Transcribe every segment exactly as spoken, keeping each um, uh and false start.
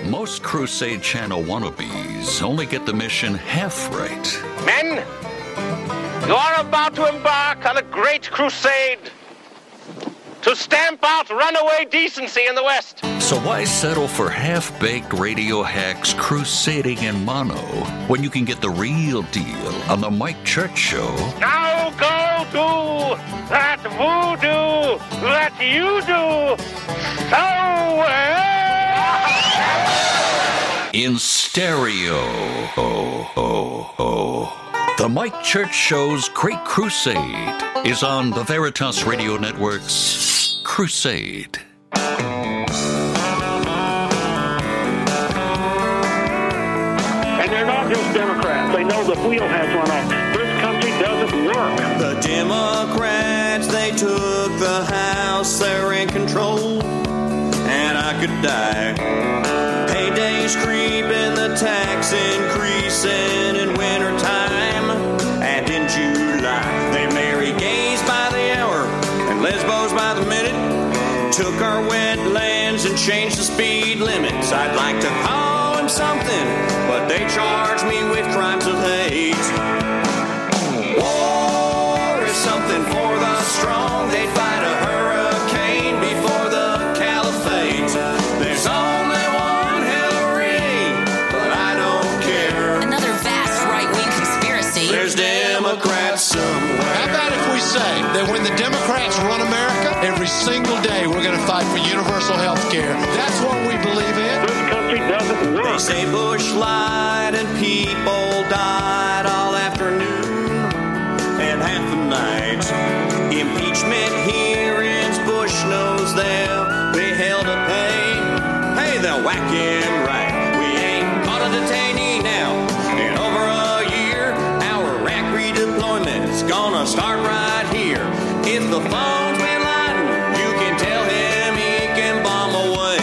Most Crusade Channel wannabes only get the mission half right. Men, you are about to embark on a great crusade to stamp out runaway decency in the West. So why settle for half-baked radio hacks crusading in mono when you can get the real deal on the Mike Church Show? Now go do that voodoo that you do so well. In stereo. Oh, oh, oh. The Mike Church Show's Great Crusade is on the Veritas Radio Network's Crusade. And they're not just Democrats. They know the wheel has run off. This country doesn't work. The Democrats, they took the House, they're in control, and I could die. Payday's creeping, the tax increasing in wintertime, and in July they marry gays by the hour and lesbos by the minute. Took our wetlands and changed the speed limits. I'd like to call them something, but they charge me with crimes of hate. War is something for the strong. They fight a hurricane before the caliphate. There's only one Hillary, but I don't care. Another vast right-wing conspiracy. There's Democrats somewhere. How about if we say that when the Democrats run America, every single day we're going to fight for universal health care? That's what we believe in. This country doesn't work. They say Bush lied and people died all afternoon and half the night. Impeachment hearings, Bush knows they'll be held to pay. Hey, they'll whack him right. We ain't caught a detainee now in over a year. Our Iraq redeployment is gonna start right here. If the phone's been lighting, you can tell him he can bomb away.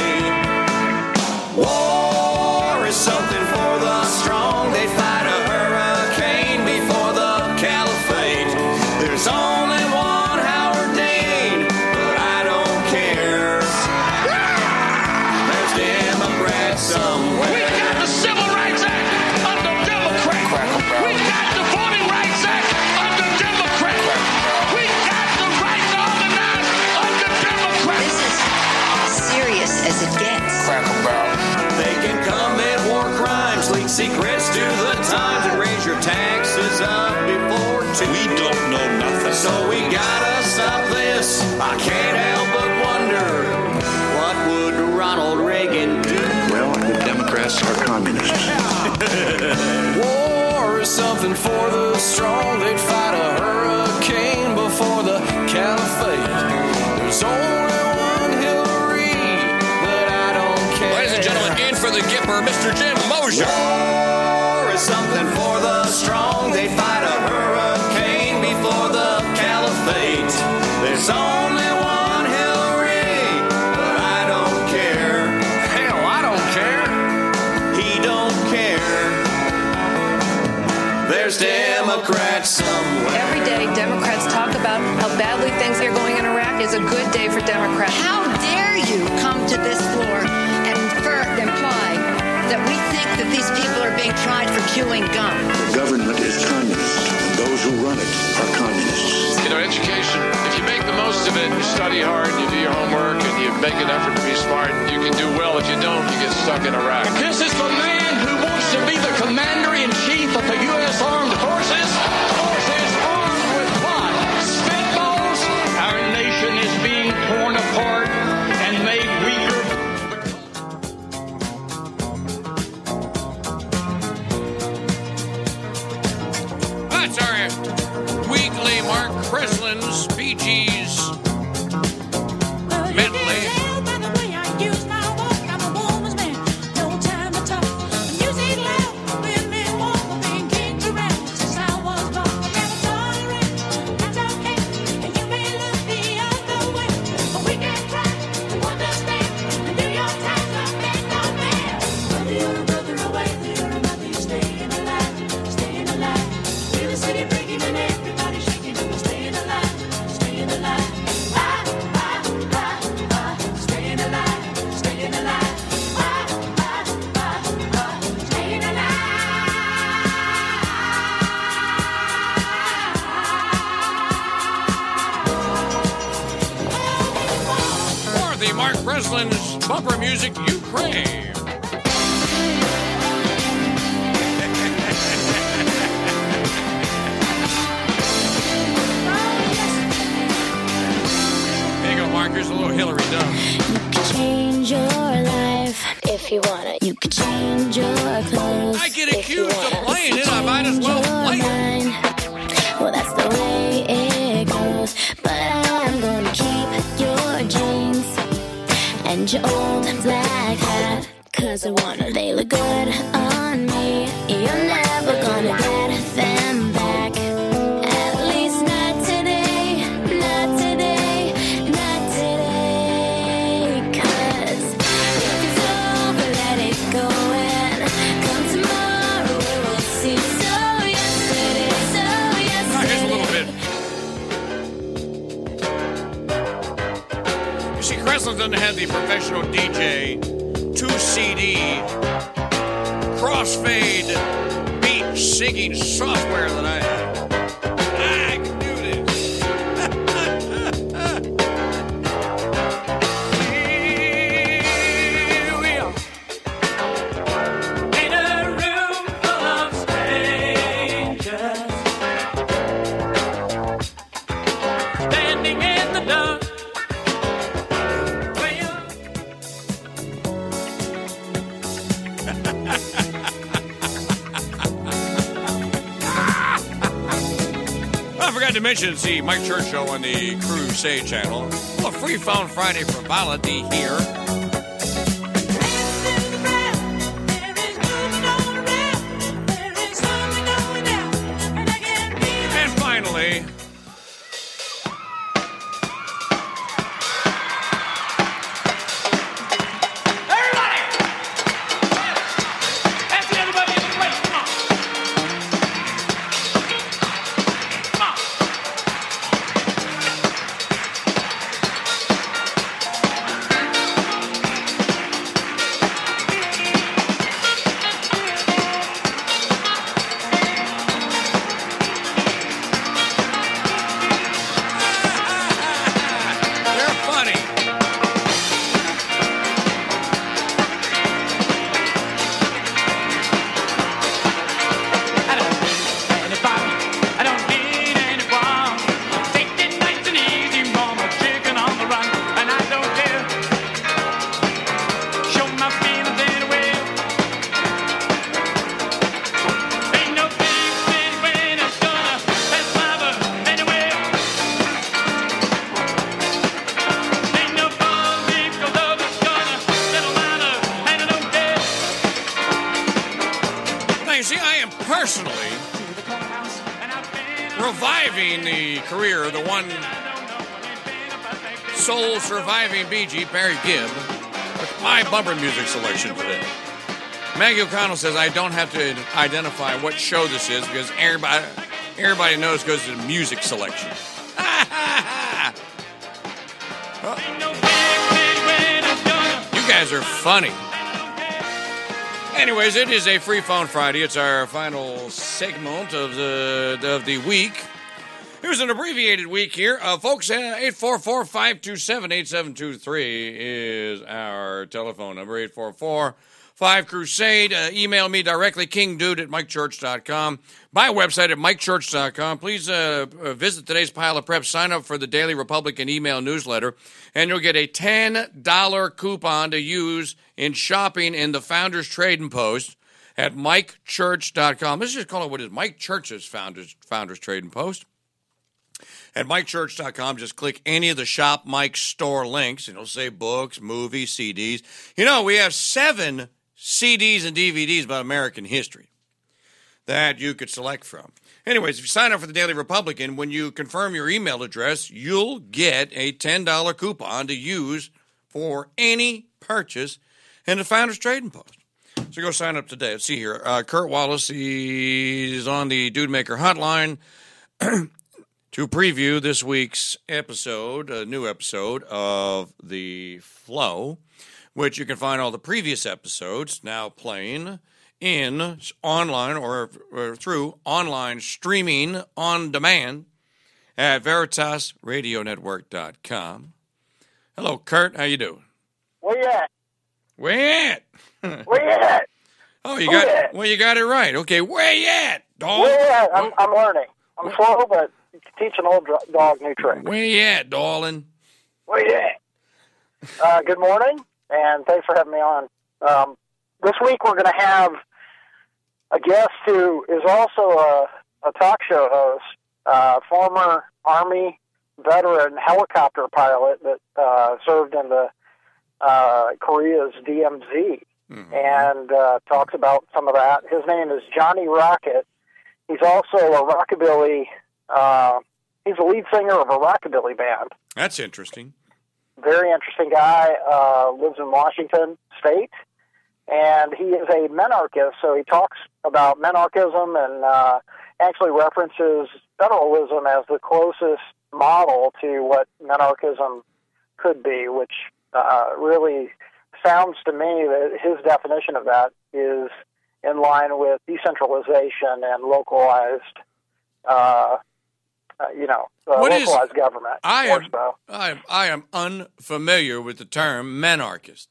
War is something for the strong. They fight a hurricane before the caliphate. There's only one Howard Dean, but I don't care. There's Democrats somewhere. We got the Civil Rights Act under Democrat. We got the Voting Rights Act under Democrat. We got the right to organize under Democrat. This is as serious as it gets. They can commit war crimes, leak secrets to the Times, and raise your taxes up before two. We don't know nothing. So we gotta stop this. I can't help but wonder, what would Ronald Reagan do? Well, the Democrats are communists. War is something for the strong. They'd fight a hurricane before the caliphate. There's only one Hillary, but I don't care. Ladies and gentlemen, in for the Gipper, Mister Jim Mosier. War is something for the strong. They fight a hurricane before the caliphate. There's only one Hillary, but I don't care. Hell, I don't care. He don't care. There's Democrats somewhere. Every day, Democrats talk about how badly things are going in Iraq is a good day for Democrats. How dare you come to this floor and infer, imply that we think that these people are being tried for chewing gum? The government is communist. Those who run it are communists. You know, education, if you make the most of it, you study hard, you do your homework, and you make an effort to be smart, you can do well. If you don't, you get stuck in Iraq. This is the man who wants to be the commander-in-chief of the U S Armed Forces. Forces armed with what? Spitballs? Our nation is being torn apart and made weaker. That's our weekly Mark Creslin's P G's Medley. Kresslin's bumper music you crave. There you go, Mark. Here's a little Hillary Duff. You could change your life if you want it. You could change your clothes. I get accused of playing it. I might as well play it. Well, that's the way it goes. But I'm gonna keep your jeans and your old black hat, 'cause I wanna, they look good on me. You're never gonna get them back. At least not today, not today, not today. 'Cause if it's over, let it go, and come tomorrow we will see. So yesterday, so yesterday. All right, here's a little bit. You see, Kressel doesn't have the professional D J two C D crossfade beat singing software that I have. I can do this. Here we are. In a room full of strangers, standing in the dark. I forgot to mention it's the Mike Church Show on the Crusade channel. Well, a free phone Friday for Valadi here. And finally, reviving the career of the one soul surviving Bee Gee, Barry Gibb, with my bumper music selection today. Maggie O'Connell says I don't have to identify what show this is because everybody, everybody knows because of the music selection. Well, you guys are funny. Anyways, it is a Free Phone Friday. It's our final segment of the of the week. Here's an abbreviated week here. Uh, folks, uh, eight four four, five two seven, eight seven two three is our telephone number, eight four four, five crusade. Uh, email me directly, kingdude at mike church dot com. My website at mike church dot com. Please uh, visit today's pile of prep. Sign up for the Daily Republican email newsletter, and you'll get a ten dollar coupon to use in shopping in the Founders Trading Post at mike church dot com. Let's just call it what is Mike Church's Founders, Founders Trading Post. At mike church dot com, just click any of the Shop Mike store links, and it'll say books, movies, C Ds. You know, we have seven C Ds and D V Ds about American history that you could select from. Anyways, if you sign up for the Daily Republican, when you confirm your email address, you'll get a ten dollar coupon to use for any purchase in the Founders Trading Post. So go sign up today. Let's see here. Uh, Kurt Wallace, he's on the Dude Maker hotline to preview this week's episode, a new episode of The Flow, which you can find all the previous episodes now playing in online or, or through online streaming on demand at veritas radio network dot com. Hello, Kurt. How you doing? Where you at? Where you at? Where you at? Oh, you Where got you at? well, you got it right. Okay, where you at, dog? Where you at? I'm, I'm learning. I'm Where? slow, but you can teach an old dro- dog new tricks. Where you at, darling? Where you at? Uh, good morning, and thanks for having me on. Um, this week we're going to have a guest who is also a, a talk show host, uh, former Army veteran helicopter pilot that uh, served in the uh, Korea's D M Z, mm-hmm. and uh, talks about some of that. His name is Johnny Rocket. He's also a rockabilly, uh, he's a lead singer of a rockabilly band. That's interesting. Very interesting guy, uh, lives in Washington State, and he is a menarchist, so he talks about menarchism and uh, actually references federalism as the closest model to what menarchism could be, which uh, really sounds to me that his definition of that is in line with decentralization and localized, uh, uh, you know, uh, What localized is- government. I more am, so. I am I am unfamiliar with the term menarchist.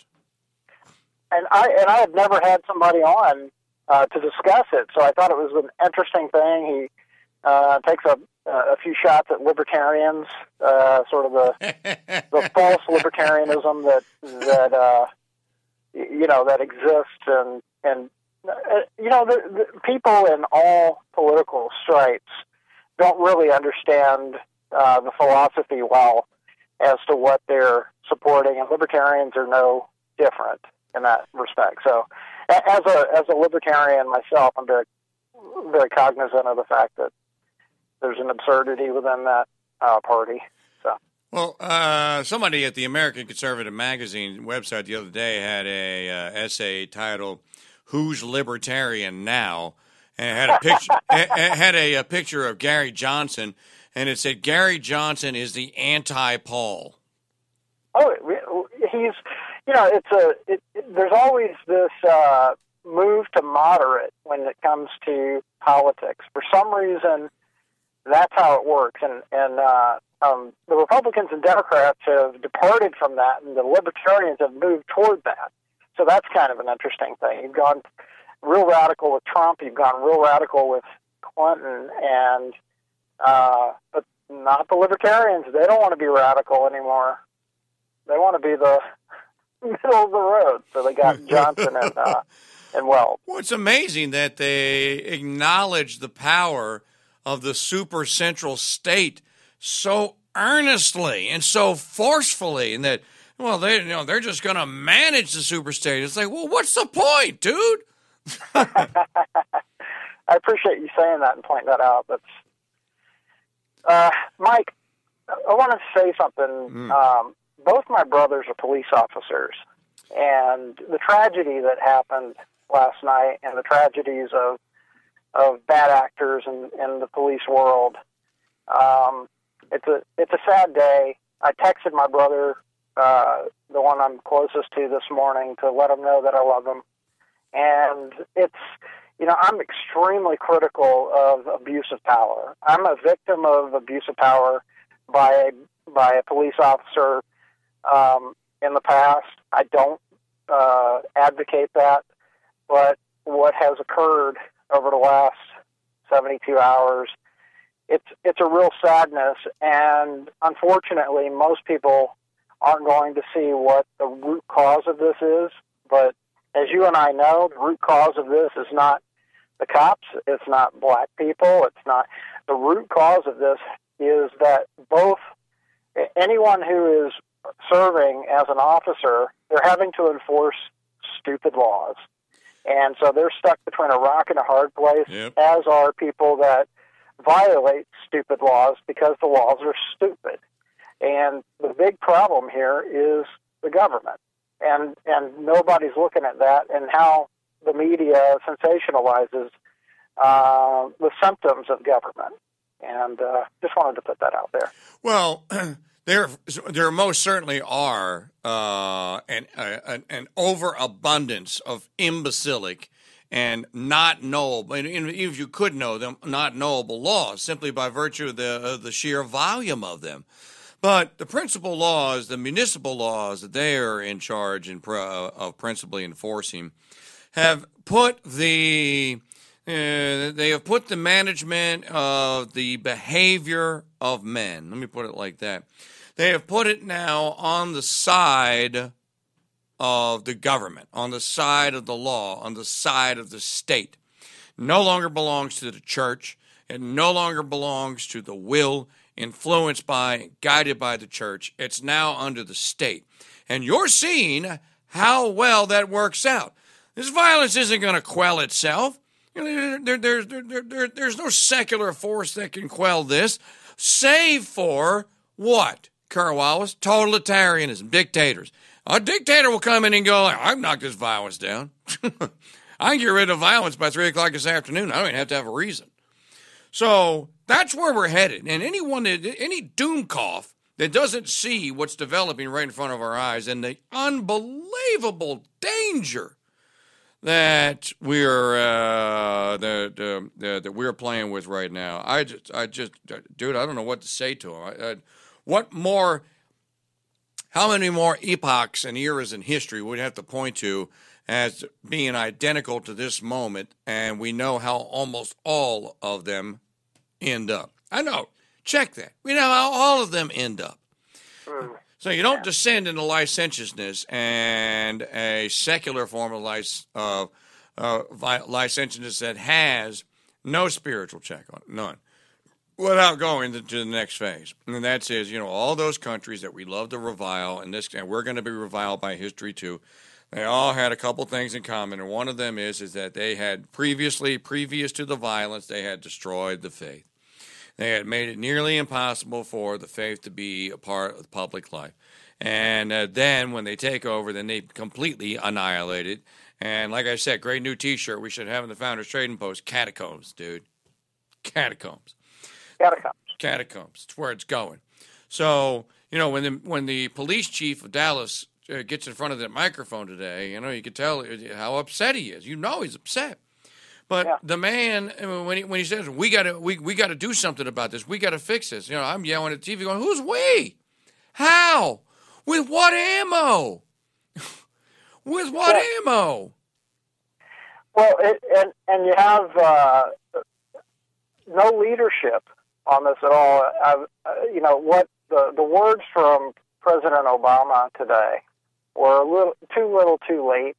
And I and I had never had somebody on uh, to discuss it, so I thought it was an interesting thing. He uh, takes a a few shots at libertarians, uh, sort of the the false libertarianism that that uh, you know that exists, and and uh, you know the, the people in all political stripes don't really understand uh, the philosophy well as to what they're supporting, and libertarians are no different in that respect. So, as a as a libertarian myself, I'm very very cognizant of the fact that there's an absurdity within that uh, party. So, Well, uh, somebody at the American Conservative Magazine website the other day had a uh, essay titled "Who's Libertarian Now?" and it had a picture it had a, a picture of Gary Johnson, and it said Gary Johnson is the anti-Paul. oh, he's you know it's a it, it, there's always this uh, move to moderate when it comes to politics. For some reason, that's how it works, and and uh, um, the Republicans and Democrats have departed from that, and the Libertarians have moved toward that. So that's kind of an interesting thing. You've gone real radical with Trump, you've gone real radical with Clinton, and uh, but not the Libertarians. They don't want to be radical anymore. They want to be the middle of the road. So they got Johnson and uh, and Weld. Well, it's amazing that they acknowledge the power of the super central state so earnestly and so forcefully, and that, well, they you know they're just going to manage the super state. It's like, well, what's the point, dude? I appreciate you saying that and pointing that out. That's uh, Mike. I want to say something. Mm. Um, both my brothers are police officers, and the tragedy that happened last night, and the tragedies of of bad actors in, in the police world. Um, it's a it's a sad day. I texted my brother, uh, the one I'm closest to, this morning to let him know that I love him. And it's, you know, I'm extremely critical of abuse of power. I'm a victim of abuse of power by a, by a police officer um, in the past. I don't uh, advocate that, but what has occurred over the last seventy-two hours, it's it's a real sadness, and unfortunately, most people aren't going to see what the root cause of this is. But as you and I know, the root cause of this is not the cops, it's not black people, it's not. The root cause of this is that both anyone who is serving as an officer, they're having to enforce stupid laws. And so they're stuck between a rock and a hard place, yep. as are people that violate stupid laws because the laws are stupid. And the big problem here is the government. And and nobody's looking at that and how the media sensationalizes uh, the symptoms of government. And uh, just wanted to put that out there. Well, there there most certainly are uh, an, an, an overabundance of imbecilic and not knowable, and even if you could know them, not knowable laws simply by virtue of the, of the sheer volume of them. But the principal laws, the municipal laws that they are in charge in, uh, of principally enforcing, have put the uh, they have put the management of the behavior of men. Let me put it like that. They have put it now on the side of the government, on the side of the law, on the side of the state. No longer belongs to the church. It no longer belongs to the will, influenced by, guided by the church. It's now under the state. And you're seeing how well that works out. This violence isn't going to quell itself. There, there, there, there, there, there's no secular force that can quell this, save for what? Kurt Wallace, totalitarianism, dictators. A dictator will come in and go, I've knocked this violence down. I can get rid of violence by three o'clock this afternoon. I don't even have to have a reason. So that's where we're headed. And anyone, that, any doom cough that doesn't see what's developing right in front of our eyes and the unbelievable danger that we're uh, that uh, that we're playing with right now, I just, I just, dude, I don't know what to say to him. I, I, what more? How many more epochs and eras in history would have to point to as being identical to this moment, and we know how almost all of them end up. I know. Check that. We know how all of them end up. Mm. So you don't descend into licentiousness and a secular form of lic- uh, uh, licentiousness that has no spiritual check on it, none, without going to, to the next phase. And that says, you know, all those countries that we love to revile, and, this, and we're going to be reviled by history too, they all had a couple things in common, and one of them is, is that they had previously, previous to the violence, they had destroyed the faith. They had made it nearly impossible for the faith to be a part of public life. And uh, then when they take over, then they completely annihilate it. And like I said, great new T-shirt we should have in the Founders Trading Post, Catacombs, dude. Catacombs. Catacombs. Catacombs. It's where it's going. So, you know, when the, when the police chief of Dallas gets in front of that microphone today, you know, you can tell how upset he is. You know he's upset. But yeah. the man, when he, when he says, we got to we, we got to do something about this, we got to fix this, you know, I'm yelling at T V going, who's we? How? With what ammo? With what yeah. ammo? Well, it, and, and you have uh, no leadership on this at all. Uh, you know, what the, the words from President Obama today were a little too little too late.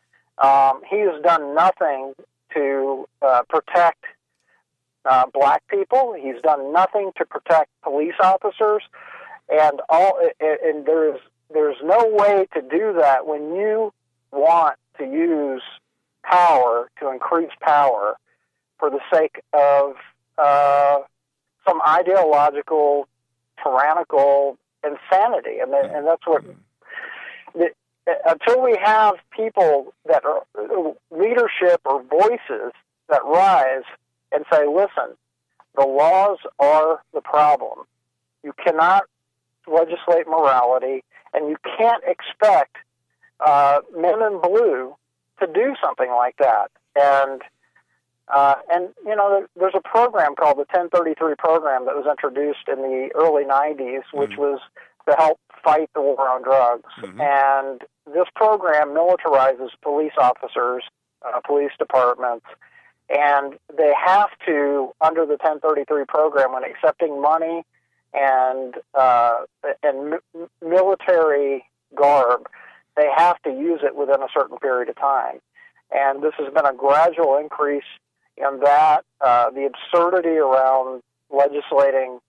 Um, he has done nothing to uh, protect uh, black people. He's done nothing to protect police officers, and all. And there's there's no way to do that when you want to use power to increase power for the sake of uh, some ideological, tyrannical insanity, and and that's what. The, until we have people that are leadership or voices that rise and say, listen, the laws are the problem. You cannot legislate morality, and you can't expect uh, men in blue to do something like that. And, uh, and you know, there's a program called the ten thirty-three program that was introduced in the early nineties, which mm-hmm. was to help fight the war on drugs. Mm-hmm. And this program militarizes police officers, uh, police departments, and they have to, under the ten thirty-three program, when accepting money and uh, and m- military garb, they have to use it within a certain period of time. And this has been a gradual increase in that, uh, the absurdity around legislating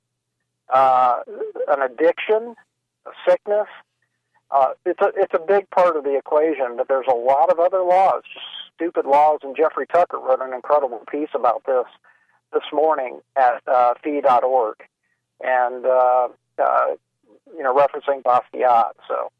uh, an addiction, a sickness. Uh, it's a it's a big part of the equation, but there's a lot of other laws, just stupid laws. And Jeffrey Tucker wrote an incredible piece about this this morning at uh, fee dot org, and uh, uh, you know, referencing Basquiat. So,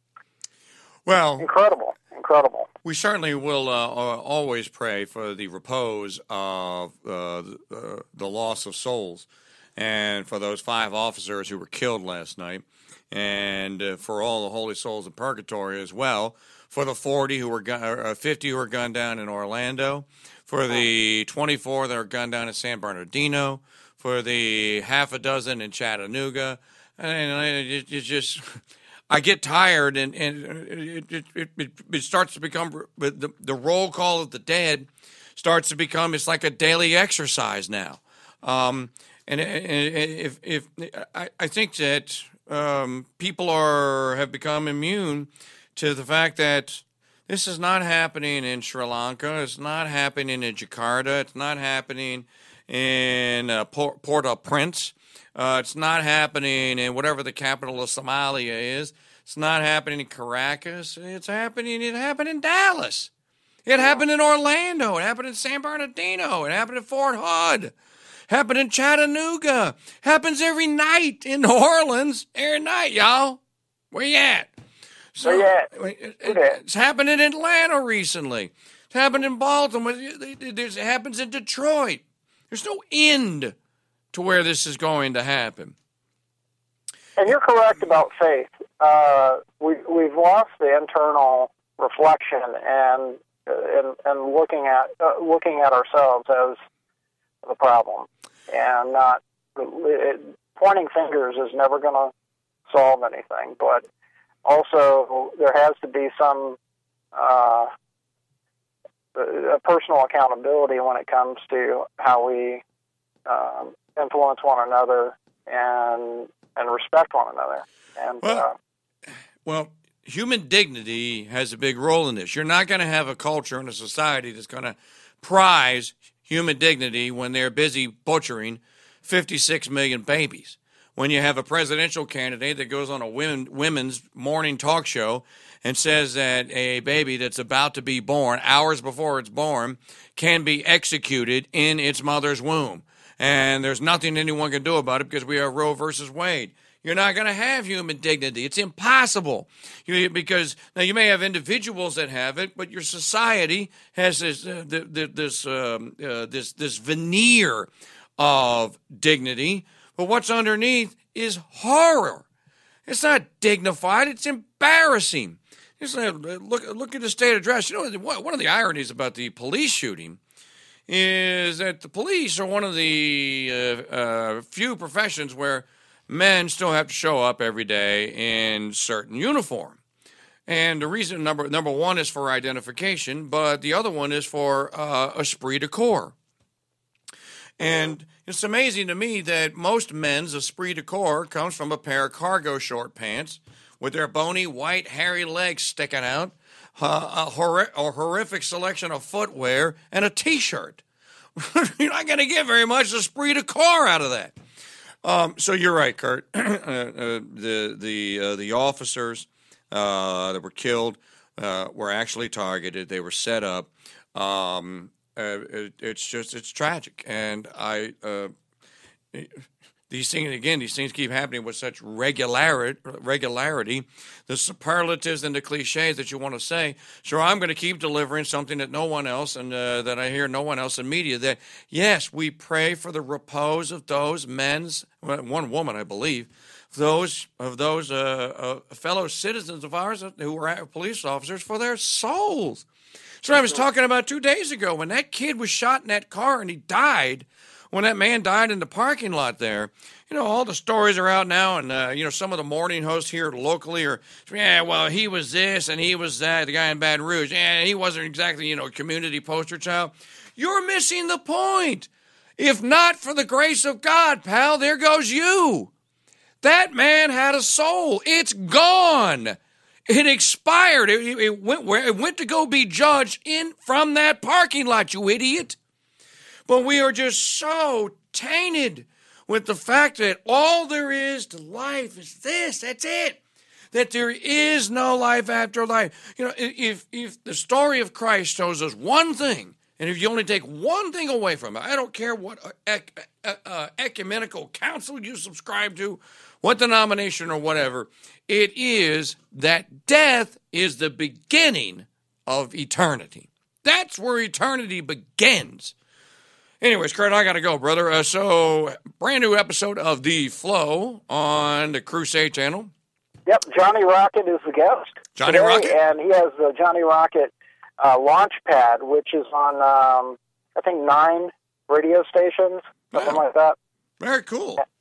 well, incredible, incredible. We certainly will uh, always pray for the repose of uh, the, the loss of souls, and for those five officers who were killed last night. And uh, for all the holy souls in purgatory as well, for the forty who were gun- uh, fifty who were gunned down in Orlando, for the twenty-four that were gunned down in San Bernardino, for the half a dozen in Chattanooga, And I, it, it just, I get tired, and, and it, it, it, it starts to become, the, the roll call of the dead starts to become, it's like a daily exercise now. Um, and if, if, I, I think that um, people are, have become immune to the fact that this is not happening in Sri Lanka, it's not happening in Jakarta, it's not happening in uh, Port- Port-au-Prince. Uh, it's not happening in whatever the capital of Somalia is. It's not happening in Caracas. It's happening. It happened in Dallas. It happened in Orlando. It happened in San Bernardino. It happened in Fort Hood. It happened in Chattanooga. It happens every night in New Orleans. Every night, y'all. Where you at? So, Where you at? It, it, it's happened in Atlanta recently. It's happened in Baltimore. It, it, it happens in Detroit. There's no end to where this is going to happen. And you're correct about faith. Uh, we, we've lost the internal reflection and and, and looking at uh, looking at ourselves as the problem, and not it, pointing fingers is never going to solve anything. But also, there has to be some uh, a personal accountability when it comes to how we um, influence one another and and respect one another. And well, uh, well, human dignity has a big role in this. You're not going to have a culture and a society that's going to prize human dignity when they're busy butchering fifty-six million babies. When you have a presidential candidate that goes on a women, women's morning talk show and says that a baby that's about to be born, hours before it's born, can be executed in its mother's womb. And there's nothing anyone can do about it because we are Roe versus Wade. You're not going to have human dignity. It's impossible. You, because now you may have individuals that have it, but your society has this uh, the, the, this um, uh, this this veneer of dignity. But what's underneath is horror. It's not dignified. It's embarrassing. Just uh, look look at the state of dress. You know, one of the ironies about the police shooting is that the police are one of the uh, uh, few professions where men still have to show up every day in certain uniform. And the reason, number number one, is for identification, but the other one is for uh, esprit de corps. And it's amazing to me that most men's esprit de corps comes from a pair of cargo short pants with their bony, white, hairy legs sticking out, uh, a, hor- a horrific selection of footwear, and a T-shirt. You're not going to get very much esprit de corps out of that. Um, so you're right, Kurt. uh, uh, the the uh, the officers uh, that were killed uh, were actually targeted. They were set up. Um, uh, it, it's just it's tragic, and I uh, these things again. These things keep happening with such regularity. Regularity, the superlatives and the cliches that you want to say. So I'm going to keep delivering something that no one else, and uh, that I hear no one else in media. That yes, we pray for the repose of those men's. One woman, I believe, those of those uh, uh, fellow citizens of ours who were police officers, for their souls. So I was talking about two days ago when that kid was shot in that car and he died. When that man died in the parking lot there, you know, all the stories are out now, and, uh, you know, some of the morning hosts here locally are, yeah, well, he was this and he was that, the guy in Baton Rouge, and he wasn't exactly, you know, a community poster child. You're missing the point. If not for the grace of God, pal, there goes you. That man had a soul. It's gone. It expired. It, it went where it went to go be judged in from that parking lot, you idiot. But we are just so tainted with the fact that all there is to life is this. That's it. That there is no life after life. You know, if if the story of Christ shows us one thing, and if you only take one thing away from it, I don't care what ec- uh, ecumenical council you subscribe to, what denomination or whatever, it is that death is the beginning of eternity. That's where eternity begins. Anyways, Kurt, I got to go, brother. Uh, so, brand new episode of The Flow on the Crusade channel. Yep, Johnny Rocket is the guest. Johnny today, Rocket? And he has the Johnny Rocket uh, Launchpad, which is on, um, I think, nine radio stations, something wow. like that. Very cool.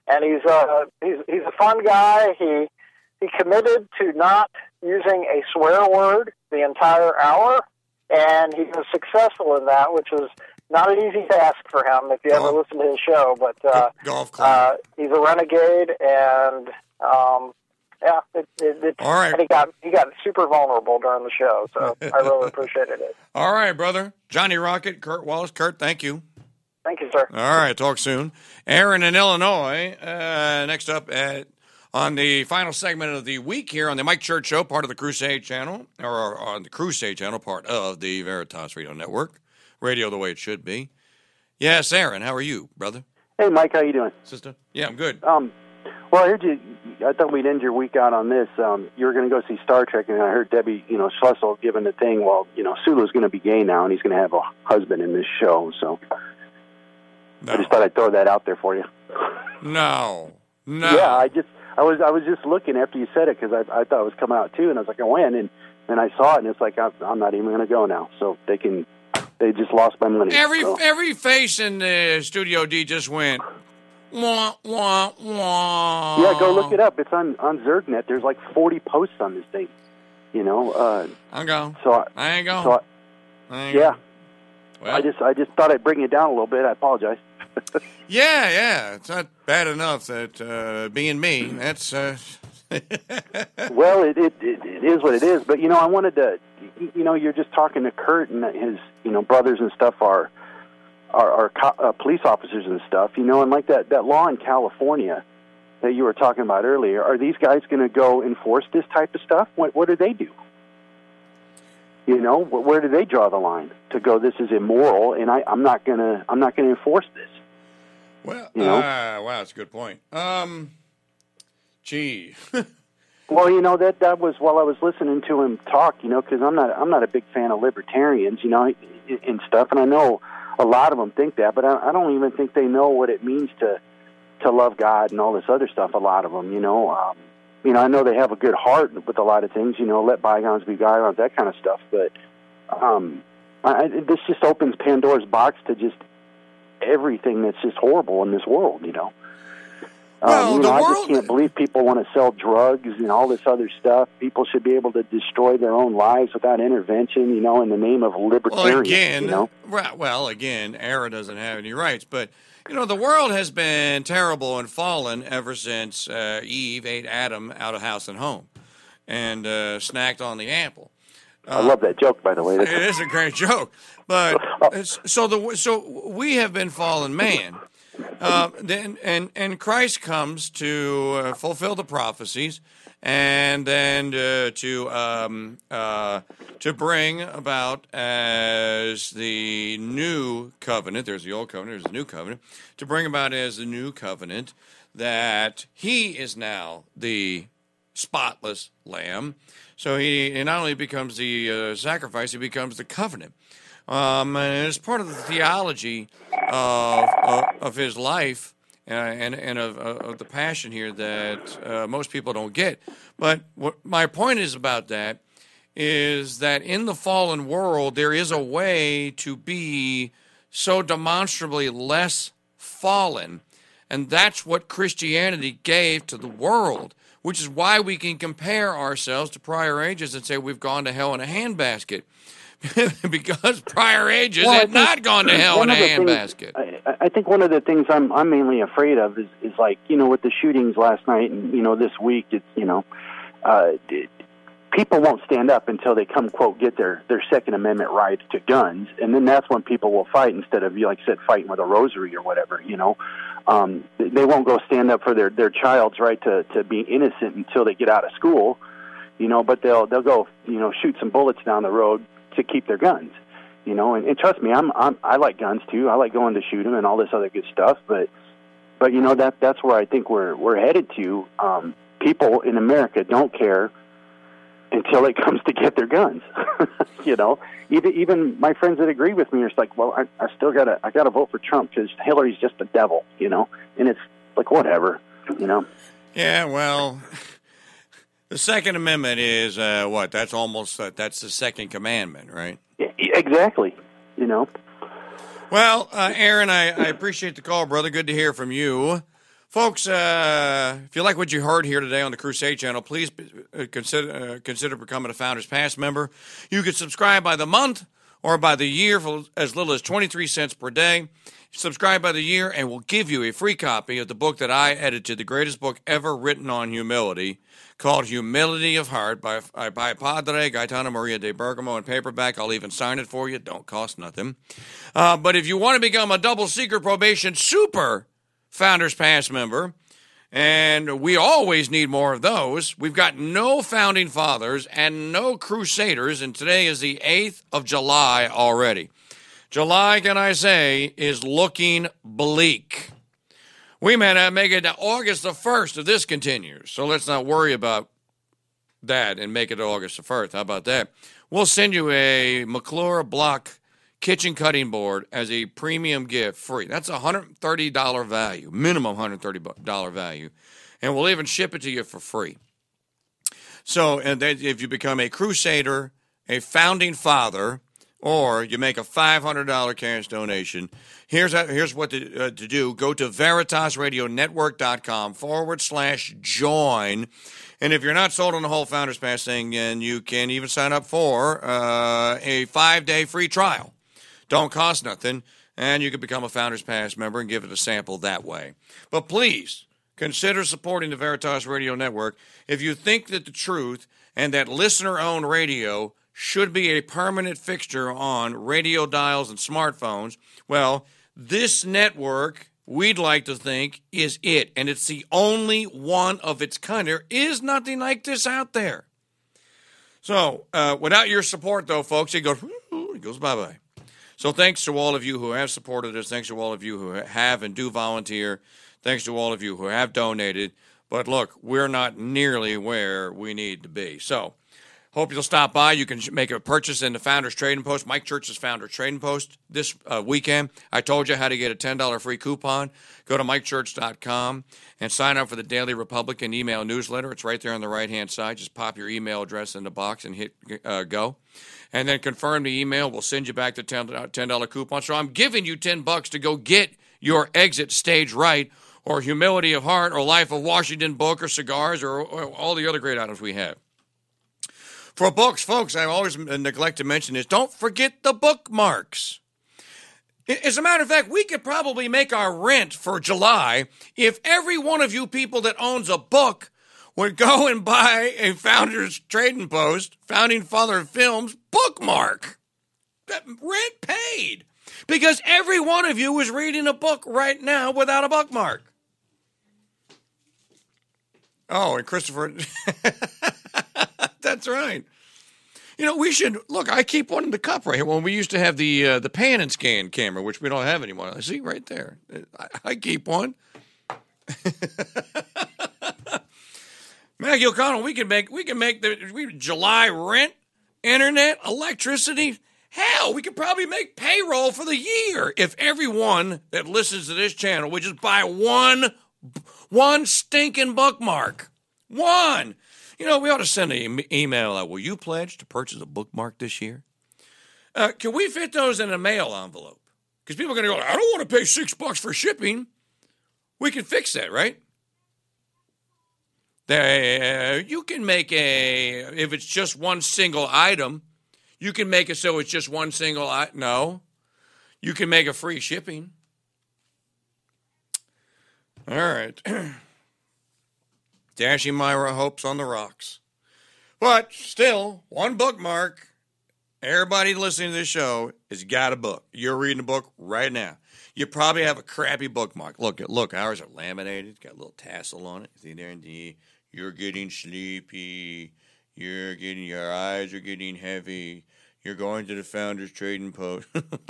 and he's a he's he's a fun guy. He he committed to not using a swear word the entire hour, and he was successful in that, which was not an easy task for him if you ever Golf. listen to his show. But uh, Golf club. uh, he's a renegade, and um, yeah, it, it, it, All right. and he got he got super vulnerable during the show, so I really appreciated it. All right, brother. Johnny Rocket, Kurt Wallace. Kurt, thank you. Thank you, sir. All right, talk soon. Aaron in Illinois. Uh, next up at, on the final segment of the week here on the Mike Church Show, part of the Crusade Channel, or on the Crusade Channel, part of the Veritas Radio Network. Radio the way it should be. Yes, Aaron, how are you, brother? Hey, Mike, how you doing? Sister? Yeah, I'm good. Um, well, I heard you. I thought we'd end your week out on this. Um, you were going to go see Star Trek, and I heard Debbie, you know, Schlussel giving the thing. Well, you know, Sulu's going to be gay now, and he's going to have a husband in this show. So no. I just thought I'd throw that out there for you. No, no. Yeah, I just, I was, I was just looking after you said it because I, I thought it was coming out too, and I was like, I went, and and I saw it, and it's like I'm, I'm not even going to go now. So they can, they just lost my money. Every so. every face in the Studio D just went. Wah, wah, wah. Yeah, go look it up. It's on, on ZergNet. There's like forty posts on this thing. You know. Uh, I'm going. So I, I ain't going. So I, I ain't yeah. going. Well, I just I just thought I'd bring it down a little bit. I apologize. yeah, yeah. It's not bad enough that uh, being me, that's. Uh... well, it, it it is what it is. But you know, I wanted to. You know, you're just talking to Kurt and his you know brothers and stuff are. Are, are co- uh, police officers and stuff, you know, and like that, that law in California that you were talking about earlier, are these guys going to go enforce this type of stuff? What, what do they do? You know, where do they draw the line to go? This is immoral, and I, I'm not gonna, I'm not gonna enforce this. Well, you know? uh, wow, that's a good point. Um, gee. Well, you know that that was while I was listening to him talk, you know, because I'm not, I'm not a big fan of libertarians, you know, and stuff, and I know. A lot of them think that, but I, I don't even think they know what it means to to love God and all this other stuff. A lot of them, you know, um, you know, I know they have a good heart with a lot of things, you know, let bygones be bygones, that kind of stuff. But um, I, this just opens Pandora's box to just everything that's just horrible in this world, you know. Um, well, you know, the I world... just can't believe people want to sell drugs and all this other stuff. People should be able to destroy their own lives without intervention, you know, in the name of libertarian. Well, again, you know? well, again, Aaron doesn't have any rights, but you know, the world has been terrible and fallen ever since uh, Eve ate Adam out of house and home, and uh, snacked on the apple. Uh, I love that joke, by the way. It is a great joke, but it's, so the so we have been fallen man. Uh, then and and Christ comes to uh, fulfill the prophecies, and then uh, to um, uh, to bring about as the new covenant. There's the old covenant. There's the new covenant. To bring about as the new covenant that He is now the spotless Lamb. So He, he not only becomes the uh, sacrifice, He becomes the covenant. Um, and it's part of the theology of of, of his life uh, and and of, of the passion here that uh, most people don't get. But what my point is about that is that in the fallen world there is a way to be so demonstrably less fallen, and that's what Christianity gave to the world. Which is why we can compare ourselves to prior ages and say we've gone to hell in a handbasket. Because prior ages well, had not gone to hell in a handbasket. I, I think one of the things I'm I'm mainly afraid of is, is like, you know, with the shootings last night and, you know, this week, it's, you know, uh, it, people won't stand up until they come, quote, get their, their Second Amendment rights to guns. And then that's when people will fight instead of, like I said, fighting with a rosary or whatever, you know. Um, they won't go stand up for their, their child's right to, to be innocent until they get out of school, you know, but they'll they'll go, you know, shoot some bullets down the road to keep their guns, you know, and, and trust me, I'm, I'm I like guns too. I like going to shoot them and all this other good stuff. But, but you know that that's where I think we're we're headed to. Um, people in America don't care until it comes to get their guns. You know, even even my friends that agree with me are just like, well, I, I still gotta I gotta vote for Trump because Hillary's just the devil, you know, and it's like whatever, you know. Yeah, well. The Second Amendment is uh, what? That's almost uh, that's the Second Commandment, right? Exactly. You know. Well, uh, Aaron, I, I appreciate the call, brother. Good to hear from you. Folks, uh, if you like what you heard here today on the Crusade Channel, please uh, consider uh, consider becoming a Founders Pass member. You can subscribe by the month or by the year for as little as twenty-three cents per day. Subscribe by the year, and we'll give you a free copy of the book that I edited, the greatest book ever written on humility, called Humility of Heart by, by Padre Gaetano Maria de Bergamo in paperback. I'll even sign it for you. Don't cost nothing. Uh, but if you want to become a double secret probation super Founders Pass member, and we always need more of those, we've got no Founding Fathers and no Crusaders, and today is the eighth of July already. July, can I say, is looking bleak. We may not make it to August the first if this continues, so let's not worry about that and make it August the first. How about that? We'll send you a McClure Block kitchen cutting board as a premium gift free. That's a one hundred thirty dollars value, minimum one hundred thirty dollars value, and we'll even ship it to you for free. So, and then if you become a Crusader, a Founding Father, or you make a five hundred dollars cash donation, here's how, here's what to, uh, to do. Go to veritasradionetwork.com forward slash join. And if you're not sold on the whole Founders Pass thing, then you can even sign up for uh, a five-day free trial. Don't cost nothing, and you can become a Founders Pass member and give it a sample that way. But please, consider supporting the Veritas Radio Network if you think that the truth and that listener-owned radio should be a permanent fixture on radio dials and smartphones. Well, this network, we'd like to think, is it, and it's the only one of its kind. There is nothing like this out there. So, uh, without your support, though, folks, it goes, it goes bye-bye. So thanks to all of you who have supported us. Thanks to all of you who have and do volunteer. Thanks to all of you who have donated. But look, we're not nearly where we need to be. So hope you'll stop by. You can make a purchase in the Founders Trading Post, Mike Church's Founders Trading Post this uh, weekend. I told you how to get a ten dollars free coupon. Go to mike church dot com and sign up for the Daily Republican email newsletter. It's right there on the right-hand side. Just pop your email address in the box and hit uh, go. And then confirm the email. We'll send you back the ten dollars coupon. So I'm giving you ten bucks to go get your Exit Stage Right or Humility of Heart or Life of Washington book or cigars or, or all the other great items we have. For books, folks, I always neglect to mention this. Don't forget the bookmarks. As a matter of fact, we could probably make our rent for July if every one of you people that owns a book would go and buy a Founders Trading Post, Founding Father Films bookmark. Rent paid. Because every one of you is reading a book right now without a bookmark. Oh, and Christopher, that's right. You know, we should, look, I keep one in the cup right here. When we used to have the uh, the pan and scan camera, which we don't have anymore. See, right there. I, I keep one. Maggie O'Connell, we can make, we can make the we, July rent, internet, electricity. Hell, we could probably make payroll for the year if everyone that listens to this channel would just buy one, one stinking bookmark. One. You know, we ought to send an e- email out. Will you pledge to purchase a bookmark this year? Uh, can we fit those in a mail envelope? Because people are going to go, I don't want to pay six bucks for shipping. We can fix that, right? There, you can make a, if it's just one single item, you can make it so it's just one single item. No. You can make a free shipping. All right. Dashing Myra hopes on the rocks. But still, one bookmark. Everybody listening to this show has got a book. You're reading a book right now. You probably have a crappy bookmark. Look, look, ours are laminated. Got a little tassel on it. See there? And the, you're getting sleepy. You're getting, your eyes are getting heavy. You're going to the Founders Trading Post.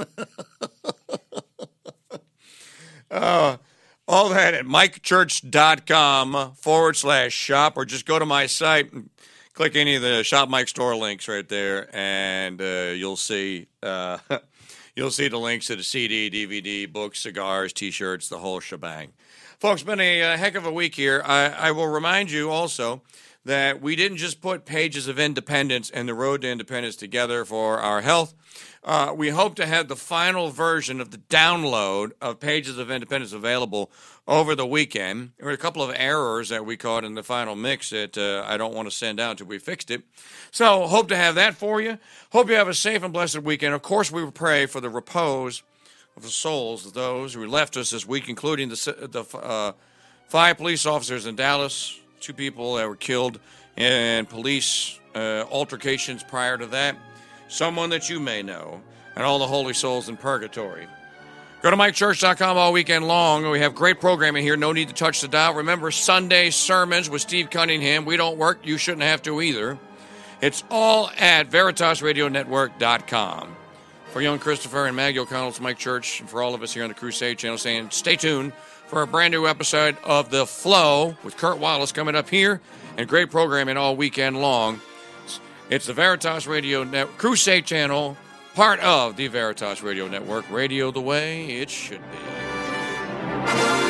uh, all that at mikechurch.com forward slash shop, or just go to my site and click any of the Shop Mike store links right there, and uh, you'll see uh, you'll see the links to the C D, D V D, books, cigars, T-shirts, the whole shebang. Folks, been a, a heck of a week here. I, I will remind you also that we didn't just put Pages of Independence and the Road to Independence together for our health. Uh, we hope to have the final version of the download of Pages of Independence available over the weekend. There were a couple of errors that we caught in the final mix that uh, I don't want to send out until we fixed it. So hope to have that for you. Hope you have a safe and blessed weekend. Of course, we will pray for the repose of the souls of those who left us this week, including the, the uh, five police officers in Dallas, two people that were killed in police uh, altercations prior to that, someone that you may know, and all the holy souls in purgatory. Go to mike church dot com all weekend long. We have great programming here. No need to touch the dial. Remember, Sunday sermons with Steve Cunningham. We don't work. You shouldn't have to either. It's all at veritas radio network dot com. For young Christopher and Maggie O'Connell, it's Mike Church, and for all of us here on the Crusade Channel saying stay tuned for a brand new episode of The Flow with Kurt Wallace coming up here, and great programming all weekend long. It's the Veritas Radio Network, Crusade Channel, part of the Veritas Radio Network, radio the way it should be.